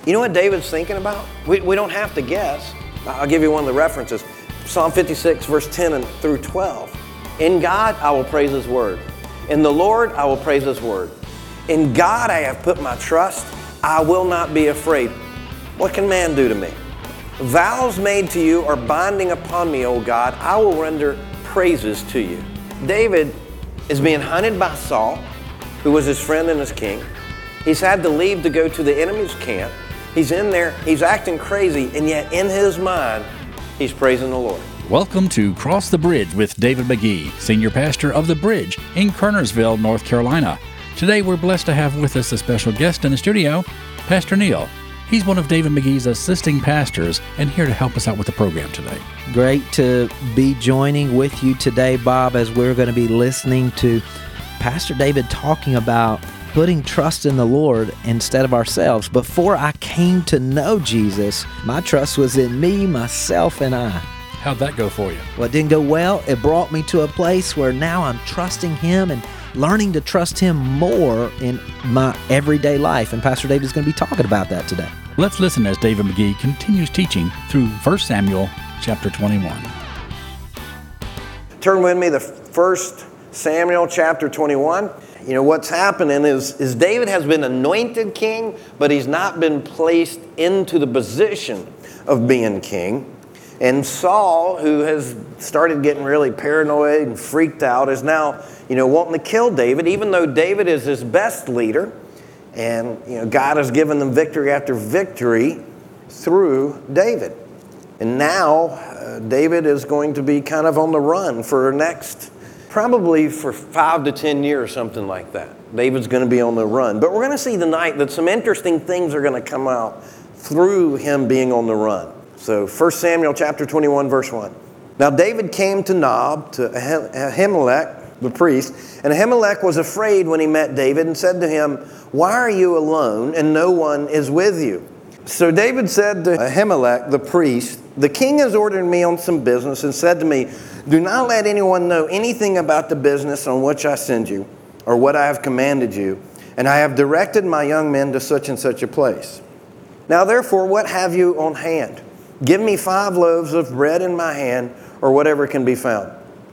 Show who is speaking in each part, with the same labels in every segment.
Speaker 1: You know what David's thinking about? We don't have to guess. I'll give you one of the references. Psalm 56, verse 10 and through 12. In God, I will praise His word. In the Lord, I will praise His word. In God, I have put my trust. I will not be afraid. What can man do to me? Vows made to you are binding upon me, O God. I will render praises to you. David is being hunted by Saul, who was his friend and his king. He's had to leave to go to the enemy's camp. He's in there, he's acting crazy, and yet in his mind, he's praising the Lord.
Speaker 2: Welcome to Cross the Bridge with David McGee, Senior Pastor of The Bridge in Kernersville, North Carolina. Today we're blessed to have with us a special guest in the studio, Pastor Neil. He's one of David McGee's assisting pastors and here to help us out with the program today.
Speaker 3: Great to be joining with you today, Bob, as we're going to be listening to Pastor David talking about putting trust in the Lord instead of ourselves. Before I came to know Jesus, my trust was in me, myself, and I.
Speaker 2: How'd that go for you?
Speaker 3: Well, it didn't go well. It brought me to a place where now I'm trusting Him and learning to trust Him more in my everyday life. And Pastor David is going to be talking about that today.
Speaker 2: Let's listen as David McGee continues teaching through 1 Samuel chapter 21.
Speaker 1: Turn with me to 1 Samuel chapter 21. You know, what's happening is David has been anointed king, but he's not been placed into the position of being king. And Saul, who has started getting really paranoid and freaked out, is now, wanting to kill David, even though David is his best leader. And, God has given them victory after victory through David. And now David is going to be kind of on the run for probably for 5 to 10 years, something like that. David's going to be on the run. But we're going to see tonight that some interesting things are going to come out through him being on the run. So 1 Samuel chapter 21, verse 1. Now David came to Nob, to Ahimelech, the priest, and Ahimelech was afraid when he met David and said to him, "Why are you alone and no one is with you?" So David said to Ahimelech, the priest, "The king has ordered me on some business and said to me, 'Do not let anyone know anything about the business on which I send you or what I have commanded you, and I have directed my young men to such and such a place. Now therefore, what have you on hand? Give me 5 loaves of bread in my hand, or whatever can be found.'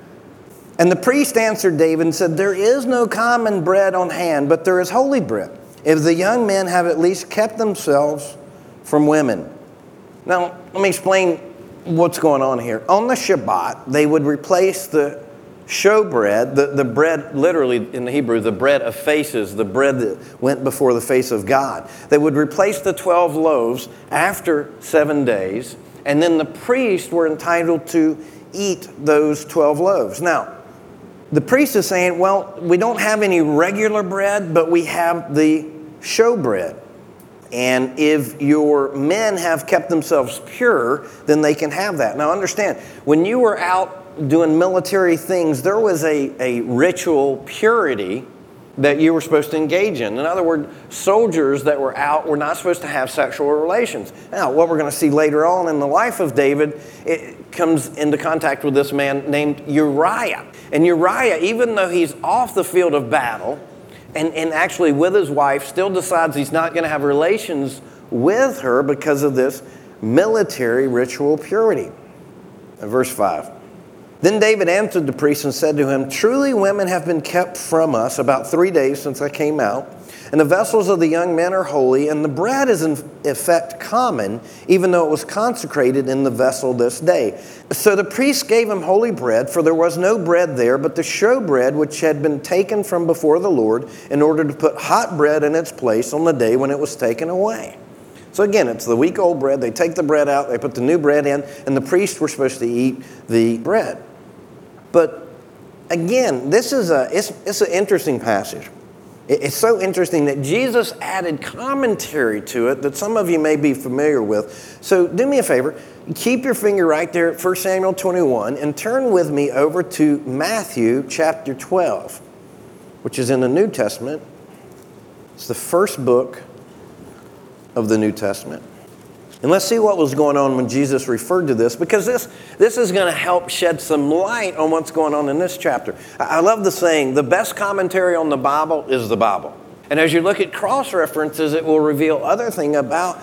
Speaker 1: And the priest answered David and said, 'There is no common bread on hand, but there is holy bread, if the young men have at least kept themselves from women.'" Now, let me explain what's going on here. On the Shabbat, they would replace the showbread, the bread, literally in the Hebrew, the bread of faces, the bread that went before the face of God. They would replace the 12 loaves after 7 days, and then the priests were entitled to eat those 12 loaves. Now, the priest is saying, well, we don't have any regular bread, but we have the showbread. And if your men have kept themselves pure, then they can have that. Now understand, when you were out doing military things, there was a ritual purity that you were supposed to engage in. In other words, soldiers that were out were not supposed to have sexual relations. Now, what we're going to see later on in the life of David, it comes into contact with this man named Uriah. And Uriah, even though he's off the field of battle, and actually with his wife, still decides he's not going to have relations with her because of this military ritual purity. Verse 5. Then David answered the priest and said to him, "Truly women have been kept from us about 3 days since I came out, and the vessels of the young men are holy, and the bread is in effect common, even though it was consecrated in the vessel this day." So the priest gave him holy bread, for there was no bread there but the showbread which had been taken from before the Lord, in order to put hot bread in its place on the day when it was taken away. So again, it's the week-old bread. They take the bread out, they put the new bread in, and the priests were supposed to eat the bread. But again, it's an interesting passage. It's so interesting that Jesus added commentary to it that some of you may be familiar with. So do me a favor, keep your finger right there at 1 Samuel 21 and turn with me over to Matthew chapter 12, which is in the New Testament. It's the first book of the New Testament. And let's see what was going on when Jesus referred to this, because this is going to help shed some light on what's going on in this chapter. I love the saying, the best commentary on the Bible is the Bible. And as you look at cross-references, it will reveal other things about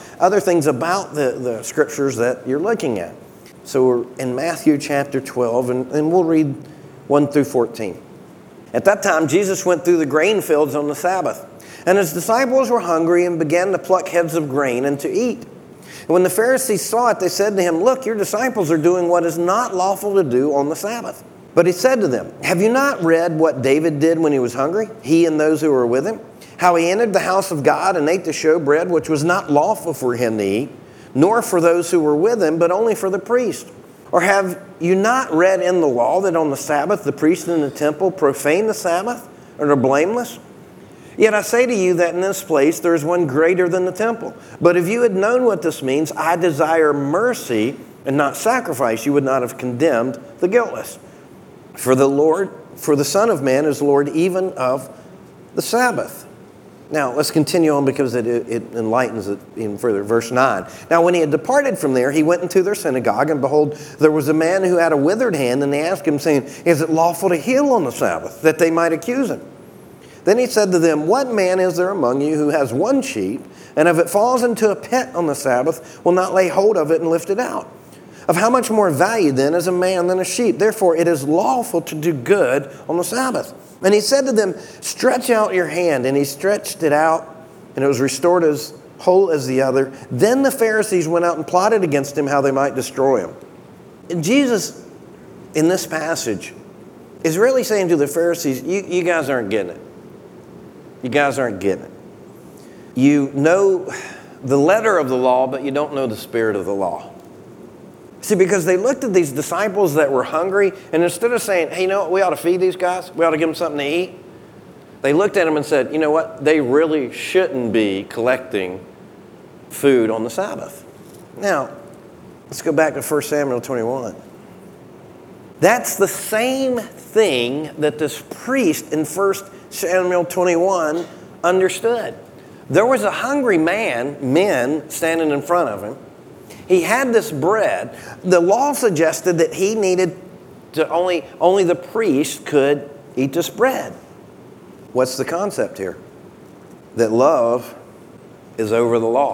Speaker 1: the scriptures that you're looking at. So we're in Matthew chapter 12, and we'll read 1 through 14. At that time, Jesus went through the grain fields on the Sabbath, and his disciples were hungry and began to pluck heads of grain and to eat. And when the Pharisees saw it, they said to him, "Look, your disciples are doing what is not lawful to do on the Sabbath." But he said to them, "Have you not read what David did when he was hungry, he and those who were with him? How he entered the house of God and ate the showbread, which was not lawful for him to eat, nor for those who were with him, but only for the priest? Or have you not read in the law that on the Sabbath the priests in the temple profane the Sabbath and are blameless? Yet I say to you that in this place there is one greater than the temple. But if you had known what this means, I desire mercy and not sacrifice, you would not have condemned the guiltless. For the Son of Man is Lord even of the Sabbath." Now, let's continue on because it enlightens it even further. Verse 9. "Now, when he had departed from there, he went into their synagogue, and behold, there was a man who had a withered hand, and they asked him, saying, 'Is it lawful to heal on the Sabbath?' That they might accuse him. Then he said to them, 'What man is there among you who has one sheep, and if it falls into a pit on the Sabbath, will not lay hold of it and lift it out? Of how much more value then is a man than a sheep? Therefore it is lawful to do good on the Sabbath.' And he said to them, 'Stretch out your hand.' And he stretched it out, and it was restored as whole as the other. Then the Pharisees went out and plotted against him how they might destroy him." And Jesus, in this passage, is really saying to the Pharisees, you guys aren't getting it. You guys aren't getting it. You know the letter of the law, but you don't know the spirit of the law. See, because they looked at these disciples that were hungry, and instead of saying, "Hey, you know what, we ought to feed these guys, we ought to give them something to eat," they looked at them and said, "You know what, they really shouldn't be collecting food on the Sabbath." Now, let's go back to 1 Samuel 21. That's the same thing that this priest in 1 Samuel 21 understood. There was a hungry men standing in front of him. He had this bread. The law suggested that he needed to only the priest could eat this bread. What's the concept here? That love is over the law.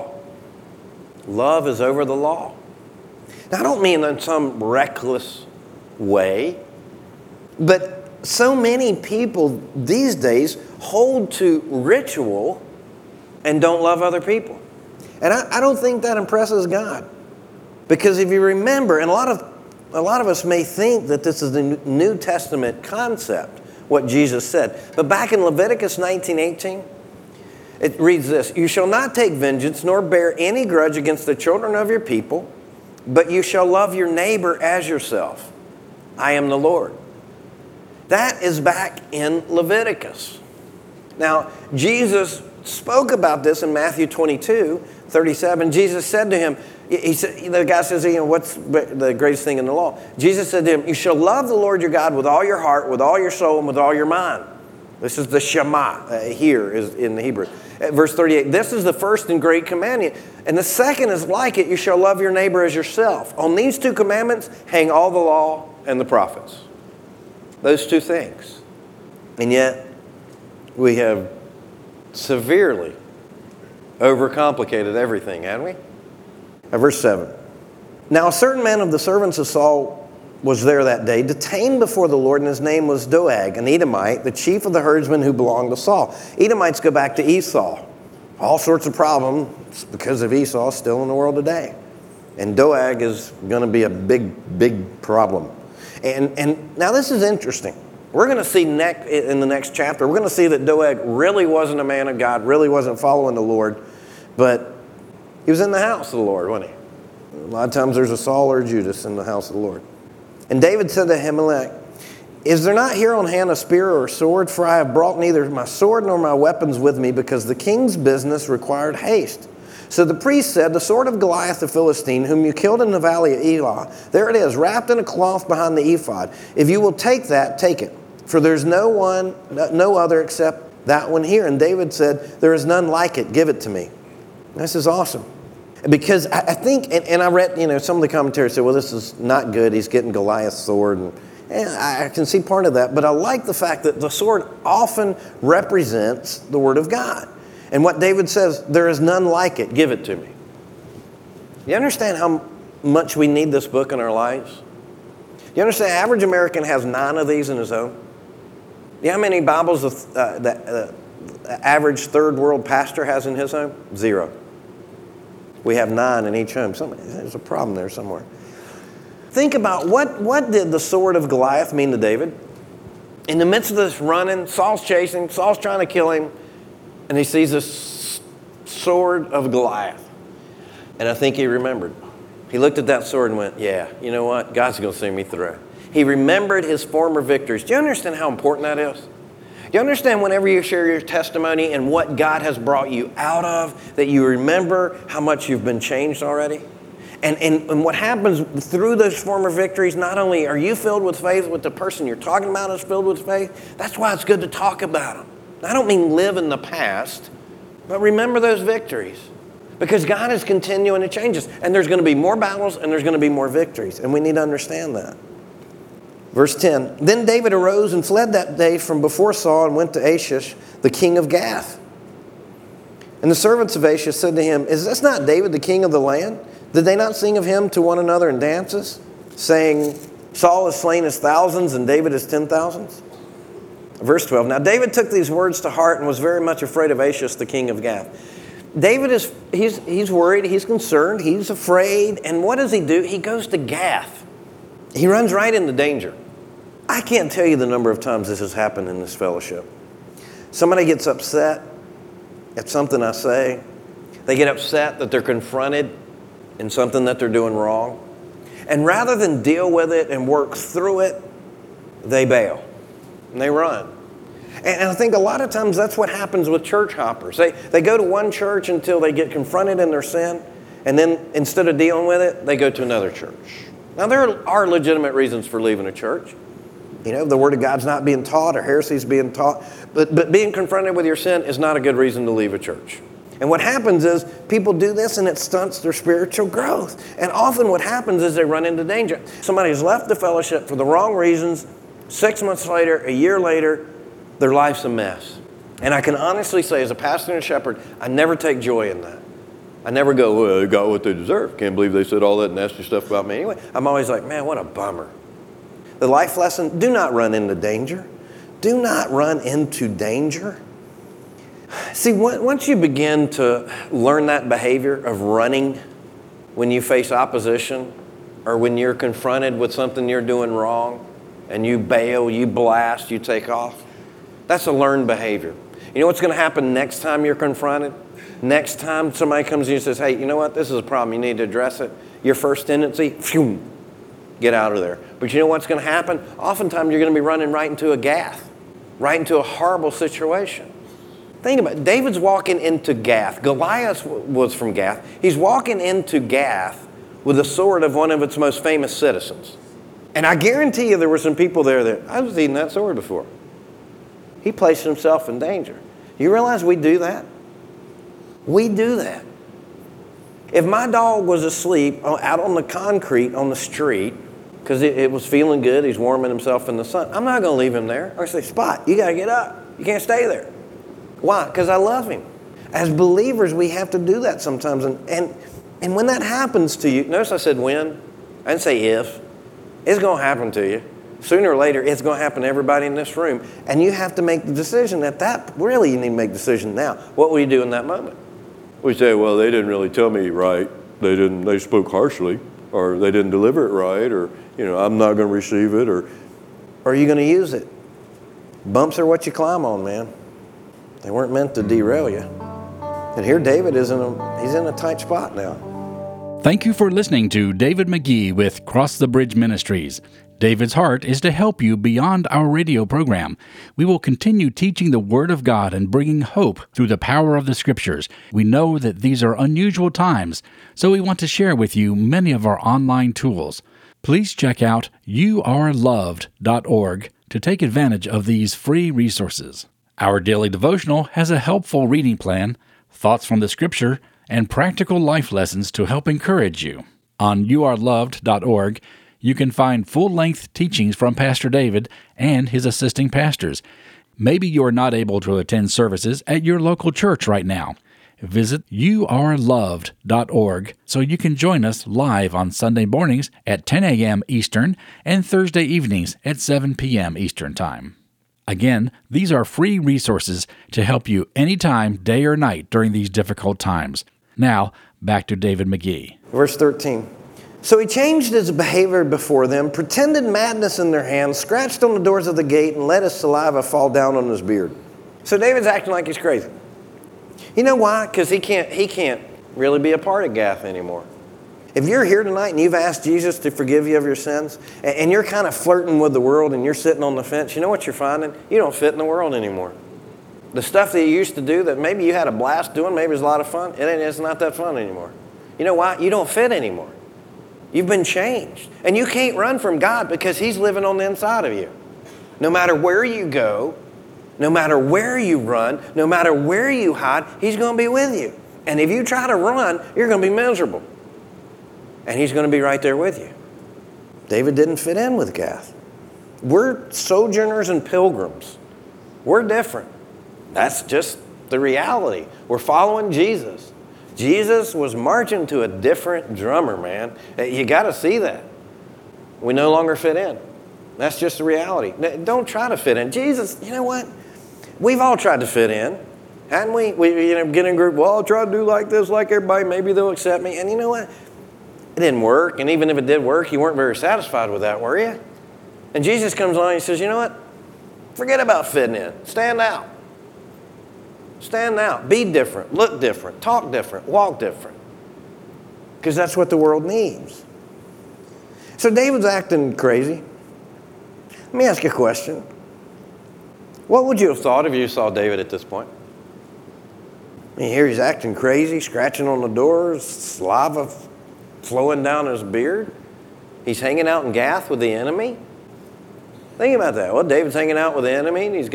Speaker 1: Love is over the law. Now, I don't mean in some reckless way, but so many people these days hold to ritual and don't love other people. And I don't think that impresses God. Because if you remember, and a lot of us may think that this is a New Testament concept, what Jesus said. But back in Leviticus 19:18, it reads this: "You shall not take vengeance, nor bear any grudge against the children of your people, but you shall love your neighbor as yourself. I am the Lord." That is back in Leviticus. Now, Jesus spoke about this in Matthew 22:37. Jesus said to him, the guy says, "What's the greatest thing in the law?" Jesus said to him, "You shall love the Lord your God with all your heart, with all your soul, and with all your mind." This is the Shema here is in the Hebrew. Verse 38, "This is the first and great commandment. And the second is like it, you shall love your neighbor as yourself. On these two commandments hang all the law and the prophets." Those two things. And yet, we have severely overcomplicated everything, haven't we? Verse 7. "Now a certain man of the servants of Saul was there that day, detained before the Lord, and his name was Doeg, an Edomite, the chief of the herdsmen who belonged to Saul." Edomites go back to Esau. All sorts of problems because of Esau still in the world today. And Doeg is going to be a big, big problem. And now this is interesting. We're going to see in the next chapter, we're going to see that Doeg really wasn't a man of God, really wasn't following the Lord, but he was in the house of the Lord, wasn't he? A lot of times there's a Saul or a Judas in the house of the Lord. "And David said to Ahimelech, 'Is there not here on hand a spear or a sword? For I have brought neither my sword nor my weapons with me, because the king's business required haste.' So the priest said, 'The sword of Goliath the Philistine, whom you killed in the valley of Elah, there it is, wrapped in a cloth behind the ephod. If you will take that, take it. For there's no other except that one here.' And David said, 'There is none like it. Give it to me.'" This is awesome. Because I think, and I read, some of the commentators said, well, this is not good. He's getting Goliath's sword, and And I can see part of that, but I like the fact that the sword often represents the Word of God. And what David says, there is none like it, give it to me. You understand how much we need this book in our lives? You understand, average American has 9 of these in his home. You know how many Bibles the average third world pastor has in his home? 0. We have 9 in each home. There's a problem there somewhere. Think about what did the sword of Goliath mean to David? In the midst of this running, Saul's chasing, Saul's trying to kill him, and he sees this sword of Goliath. And I think he remembered. He looked at that sword and went, yeah, you know what? God's going to see me through. He remembered his former victories. Do you understand how important that is? Do you understand whenever you share your testimony and what God has brought you out of, that you remember how much you've been changed already? And what happens through those former victories, not only are you filled with faith, but the person you're talking about is filled with faith. That's why it's good to talk about them. I don't mean live in the past, but remember those victories. Because God is continuing to change us. And there's going to be more battles and there's going to be more victories. And we need to understand that. Verse 10, Then David arose and fled that day from before Saul and went to Achish, the king of Gath. And the servants of Achish said to him, Is this not David, the king of the land? Did they not sing of him to one another in dances, saying, Saul has slain his thousands and David his 10,000s? Verse 12, Now David took these words to heart and was very much afraid of Achish, the king of Gath. David he's worried, he's concerned, he's afraid. And what does he do? He goes to Gath. He runs right into danger. I can't tell you the number of times this has happened in this fellowship. Somebody gets upset at something I say. They get upset that they're confronted in something that they're doing wrong. And rather than deal with it and work through it, they bail and they run. And I think a lot of times that's what happens with church hoppers. They go to one church until they get confronted in their sin, and then instead of dealing with it, they go to another church. Now, there are legitimate reasons for leaving a church. You know, the Word of God's not being taught or heresy's being taught, but being confronted with your sin is not a good reason to leave a church. And what happens is people do this and it stunts their spiritual growth. And often what happens is they run into danger. Somebody's left the fellowship for the wrong reasons. 6 months later, a year later, their life's a mess. And I can honestly say, as a pastor and a shepherd, I never take joy in that. I never go, well, they got what they deserve. Can't believe they said all that nasty stuff about me anyway. I'm always like, man, what a bummer. The life lesson, do not run into danger. Do not run into danger. See, once you begin to learn that behavior of running when you face opposition or when you're confronted with something you're doing wrong and you bail, you blast, you take off, that's a learned behavior. You know what's going to happen next time you're confronted? Next time somebody comes to you and says, hey, you know what? This is a problem. You need to address it. Your first tendency, phew, get out of there. But you know what's going to happen? Oftentimes you're going to be running right into a Gath, right into a horrible situation. Think about it. David's walking into Gath. Goliath was from Gath. He's walking into Gath with the sword of one of its most famous citizens. And I guarantee you there were some people there that, I was eating that sword before. He placed himself in danger. You realize we do that? We do that. If my dog was asleep out on the concrete on the street because it was feeling good, he's warming himself in the sun, I'm not going to leave him there. I say, Spot, you got to get up. You can't stay there. Why? Because I love him. As believers, we have to do that sometimes. And when that happens to you, notice I said when, I didn't say if. It's going to happen to you. Sooner or later, it's going to happen to everybody in this room. And you have to make the decision really you need to make the decision now. What will you do in that moment? We say, well, they didn't really tell me right. They spoke harshly, or they didn't deliver it right, or, I'm not going to receive it, or are you going to use it? Bumps are what you climb on, man. They weren't meant to derail you. And here David he's in a tight spot now.
Speaker 2: Thank you for listening to David McGee with Cross the Bridge Ministries. David's heart is to help you beyond our radio program. We will continue teaching the Word of God and bringing hope through the power of the Scriptures. We know that these are unusual times, so we want to share with you many of our online tools. Please check out youareloved.org to take advantage of these free resources. Our daily devotional has a helpful reading plan, thoughts from the Scripture, and practical life lessons to help encourage you. On youareloved.org, You can find full-length teachings from Pastor David and his assisting pastors. Maybe you're not able to attend services at your local church right now. Visit youareloved.org so you can join us live on Sunday mornings at 10 a.m. Eastern and Thursday evenings at 7 p.m. Eastern Time. Again, these are free resources to help you anytime, day or night, during these difficult times. Now, back to David McGee.
Speaker 1: Verse 13. So he changed his behavior before them, pretended madness in their hands, scratched on the doors of the gate, and let his saliva fall down on his beard. So David's acting like he's crazy. You know why? Because he can't really be a part of Gath anymore. If you're here tonight and you've asked Jesus to forgive you of your sins, and you're kind of flirting with the world and you're sitting on the fence, you know what you're finding? You don't fit in the world anymore. The stuff that you used to do that maybe you had a blast doing, maybe it was a lot of fun, it's not that fun anymore. You know why? You don't fit anymore. You've been changed. And you can't run from God because He's living on the inside of you. No matter where you go, no matter where you run, no matter where you hide, He's going to be with you. And if you try to run, you're going to be miserable. And He's going to be right there with you. David didn't fit in with Gath. We're sojourners and pilgrims. We're different. That's just the reality. We're following Jesus. Jesus was marching to a different drummer, man. You got to see that. We no longer fit in. That's just the reality. Don't try to fit in. Jesus, you know what? We've all tried to fit in, hadn't we? We get in a group, well, I'll try to do like this, like everybody. Maybe they'll accept me. And you know what? It didn't work. And even if it did work, you weren't very satisfied with that, were you? And Jesus comes along and He says, you know what? Forget about fitting in. Stand out. Stand out. Be different. Look different. Talk different. Walk different. Because that's what the world needs. So David's acting crazy. Let me ask you a question. What would you have thought if you saw David at this point? You hear he's acting crazy, scratching on the doors, saliva flowing down his beard. He's hanging out in Gath with the enemy. Think about that. Well, David's hanging out with the enemy, and he's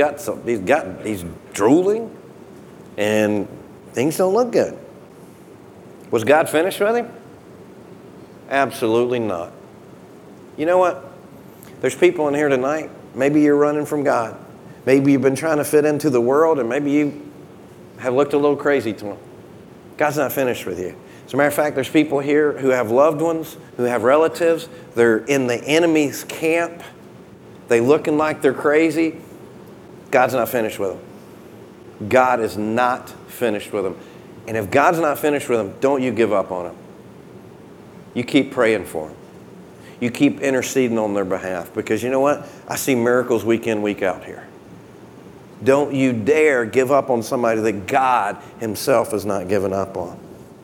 Speaker 1: drooling, and things don't look good. Was God finished with him? Absolutely not. You know what? There's people in here tonight. Maybe you're running from God. Maybe you've been trying to fit into the world, and maybe you have looked a little crazy to Him. God's not finished with you. As a matter of fact, there's people here who have loved ones, who have relatives. They're in the enemy's camp. They looking like they're crazy. God's not finished with them. God is not finished with them. And if God's not finished with them, don't you give up on them. You keep praying for them. You keep interceding on their behalf. Because you know what? I see miracles week in, week out here. Don't you dare give up on somebody that God Himself has not given up on.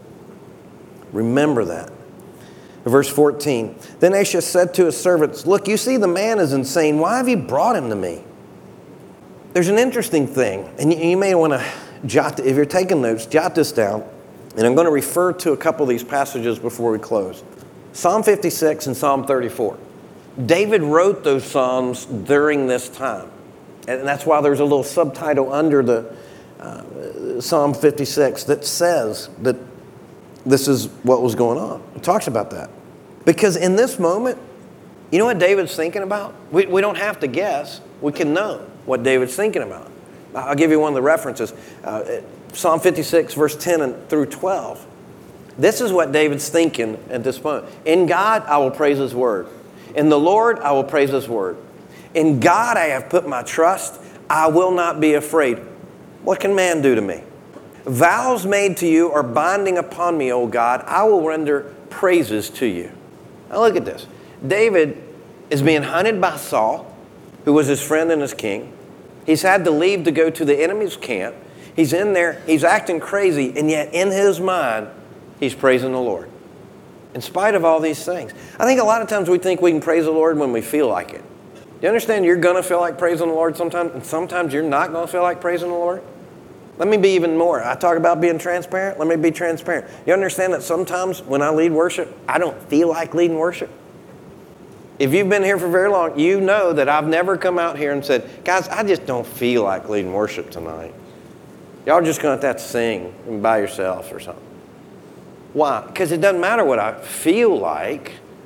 Speaker 1: Remember that. Verse 14. Then Asa said to his servants, look, you see the man is insane. Why have you brought him to me? There's an interesting thing. And you may want to if you're taking notes, jot this down. And I'm going to refer to a couple of these passages before we close. Psalm 56 and Psalm 34. David wrote those Psalms during this time. And that's why there's a little subtitle under the Psalm 56 that says that this is what was going on. It talks about that. Because in this moment, you know what David's thinking about? We don't have to guess. We can know what David's thinking about. I'll give you one of the references. Psalm 56, verse 10 through 12. This is what David's thinking at this point. In God, I will praise His word. In the Lord, I will praise His word. In God I have put my trust. I will not be afraid. What can man do to me? Vows made to you are binding upon me, O God. I will render praises to you. Now look at this. David is being hunted by Saul, who was his friend and his king. He's had to leave to go to the enemy's camp. He's in there. He's acting crazy. And yet in his mind, he's praising the Lord. In spite of all these things. I think a lot of times we think we can praise the Lord when we feel like it. Do you understand you're going to feel like praising the Lord sometimes, and sometimes you're not going to feel like praising the Lord? Let me be even more. I talk about being transparent. Let me be transparent. You understand that sometimes when I lead worship, I don't feel like leading worship? If you've been here for very long, you know that I've never come out here and said, guys, I just don't feel like leading worship tonight. Y'all just going to have to sing by yourself or something. Why? Because it doesn't matter what I feel like.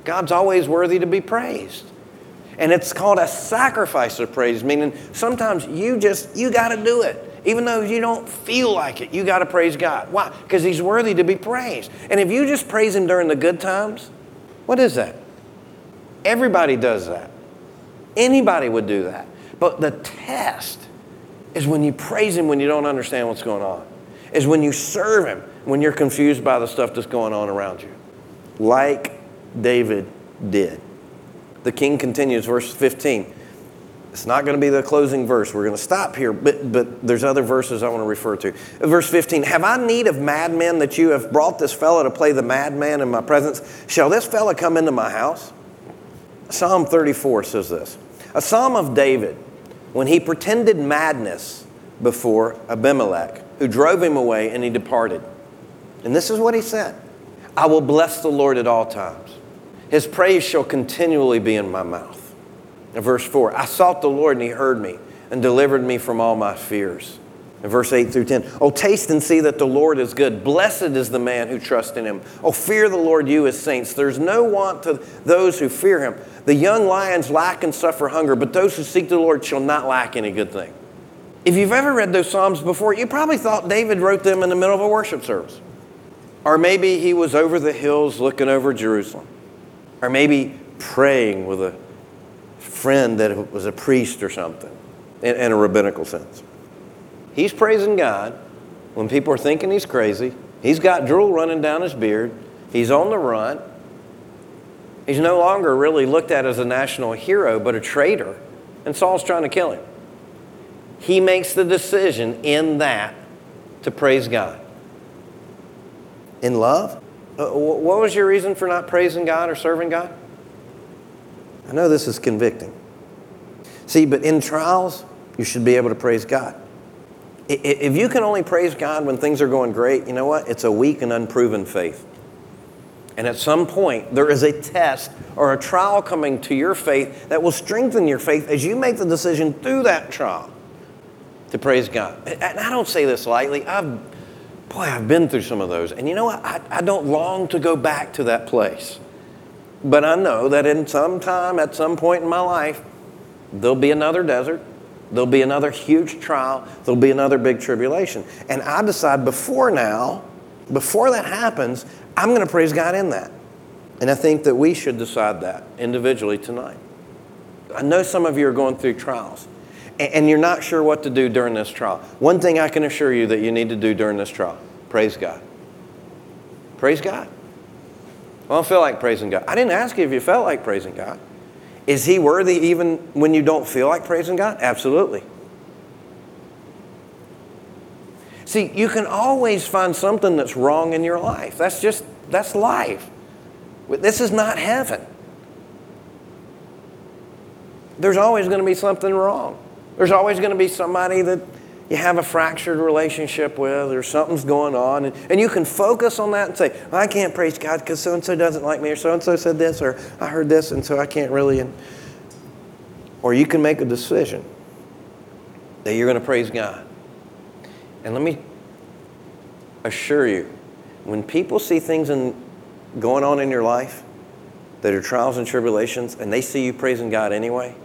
Speaker 1: God's always worthy to be praised. And it's called a sacrifice of praise, meaning sometimes you got to do it. Even though you don't feel like it, you got to praise God. Why? Because He's worthy to be praised. And if you just praise Him during the good times, what is that? Everybody does that. Anybody would do that. But the test is when you praise Him when you don't understand what's going on. Is when you serve Him when you're confused by the stuff that's going on around you. Like David did. The king continues, verse 15. It's not going to be the closing verse. We're going to stop here, but there's other verses I want to refer to. Verse 15, have I need of madmen that you have brought this fellow to play the madman in my presence? Shall this fellow come into my house? Psalm 34 says this. A psalm of David when he pretended madness before Abimelech, who drove him away and he departed. And this is what he said. I will bless the Lord at all times. His praise shall continually be in my mouth. In verse 4, I sought the Lord and He heard me and delivered me from all my fears. In verse 8 through 10, oh, taste and see that the Lord is good. Blessed is the man who trusts in Him. Oh, fear the Lord, you His saints. There's no want to those who fear Him. The young lions lack and suffer hunger, but those who seek the Lord shall not lack any good thing. If you've ever read those Psalms before, you probably thought David wrote them in the middle of a worship service. Or maybe he was over the hills looking over Jerusalem. Or maybe praying with a friend that was a priest or something, in a rabbinical sense. He's praising God when people are thinking he's crazy. He's got drool running down his beard. He's on the run. He's no longer really looked at as a national hero, but a traitor. And Saul's trying to kill him. He makes the decision in that to praise God. In love? What was your reason for not praising God or serving God? I know this is convicting. See, but in trials, you should be able to praise God. If you can only praise God when things are going great, you know what? It's a weak and unproven faith. And at some point, there is a test or a trial coming to your faith that will strengthen your faith as you make the decision through that trial to praise God. And I don't say this lightly. I've been through some of those. And you know what? I don't long to go back to that place. But I know that at some point in my life, there'll be another desert. There'll be another huge trial. There'll be another big tribulation. And I decide before that happens, I'm going to praise God in that. And I think that we should decide that individually tonight. I know some of you are going through trials. And you're not sure what to do during this trial. One thing I can assure you that you need to do during this trial, praise God. Praise God. I don't feel like praising God. I didn't ask you if you felt like praising God. Is He worthy even when you don't feel like praising God? Absolutely. See, you can always find something that's wrong in your life. That's life. This is not heaven. There's always going to be something wrong. There's always going to be somebody that you have a fractured relationship with or something's going on. And you can focus on that and say, well, I can't praise God because so-and-so doesn't like me or so-and-so said this or I heard this and so I can't really. Or you can make a decision that you're going to praise God. And let me assure you, when people see things going on in your life that are trials and tribulations and they see you praising God anyway,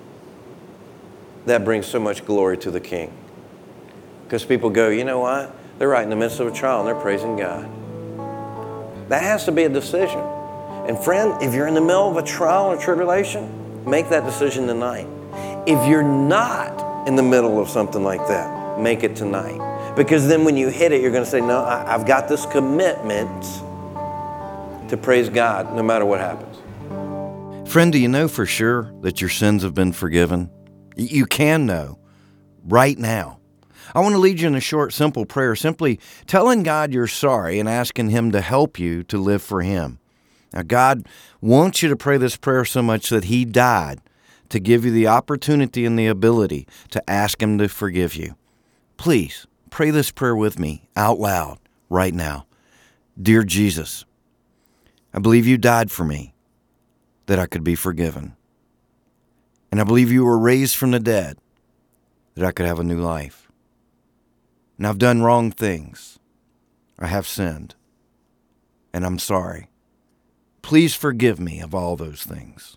Speaker 1: that brings so much glory to the King. Because people go, you know what? They're right in the midst of a trial and they're praising God. That has to be a decision. And friend, if you're in the middle of a trial or tribulation, make that decision tonight. If you're not in the middle of something like that, make it tonight. Because then when you hit it, you're going to say, no, I've got this commitment to praise God no matter what happens.
Speaker 4: Friend, do you know for sure that your sins have been forgiven? You can know right now. I want to lead you in a short, simple prayer, simply telling God you're sorry and asking Him to help you to live for Him. Now, God wants you to pray this prayer so much that He died to give you the opportunity and the ability to ask Him to forgive you. Please pray this prayer with me out loud right now. Dear Jesus, I believe you died for me that I could be forgiven. And I believe you were raised from the dead that I could have a new life. And I've done wrong things. I have sinned. And I'm sorry. Please forgive me of all those things.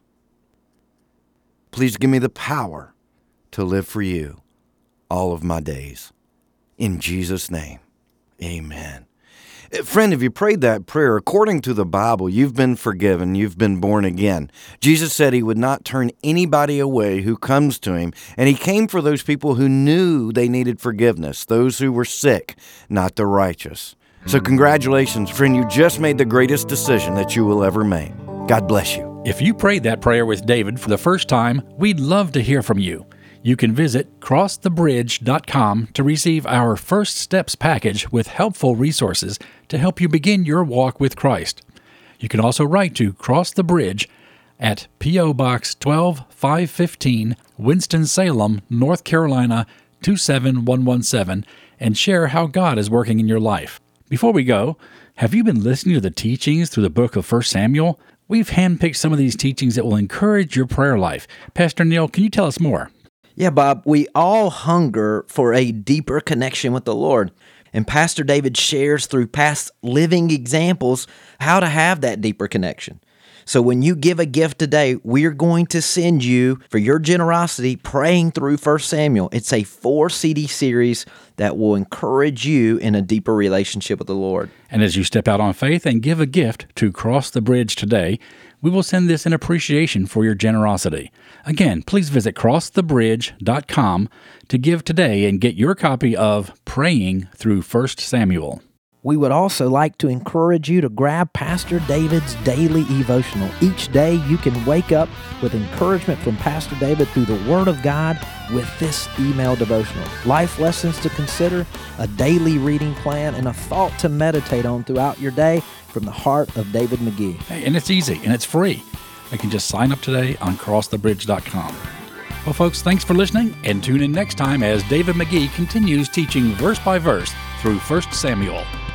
Speaker 4: Please give me the power to live for you all of my days. In Jesus' name, amen. Friend, if you prayed that prayer, according to the Bible, you've been forgiven, you've been born again. Jesus said he would not turn anybody away who comes to him, and he came for those people who knew they needed forgiveness, those who were sick, not the righteous. So congratulations, friend, you just made the greatest decision that you will ever make. God bless you.
Speaker 2: If you prayed that prayer with David for the first time, we'd love to hear from you. You can visit crossthebridge.com to receive our First Steps package with helpful resources to help you begin your walk with Christ. You can also write to Cross the Bridge at P.O. Box 12515, Winston-Salem, North Carolina 27117, and share how God is working in your life. Before we go, have you been listening to the teachings through the book of 1 Samuel? We've handpicked some of these teachings that will encourage your prayer life. Pastor Neil, can you tell us more?
Speaker 3: Yeah, Bob, we all hunger for a deeper connection with the Lord. And Pastor David shares through past living examples how to have that deeper connection. So when you give a gift today, we're going to send you, for your generosity, praying through 1 Samuel. It's a 4-CD series that will encourage you in a deeper relationship with the Lord.
Speaker 2: And as you step out on faith and give a gift to Cross the Bridge today, we will send this in appreciation for your generosity. Again, please visit crossthebridge.com to give today and get your copy of Praying Through 1 Samuel.
Speaker 3: We would also like to encourage you to grab Pastor David's daily devotional. Each day you can wake up with encouragement from Pastor David through the Word of God with this email devotional. Life lessons to consider, a daily reading plan, and a thought to meditate on throughout your day from the heart of David McGee.
Speaker 2: Hey, and it's easy and it's free. You can just sign up today on crossthebridge.com. Well, folks, thanks for listening, and tune in next time as David McGee continues teaching verse by verse through 1 Samuel.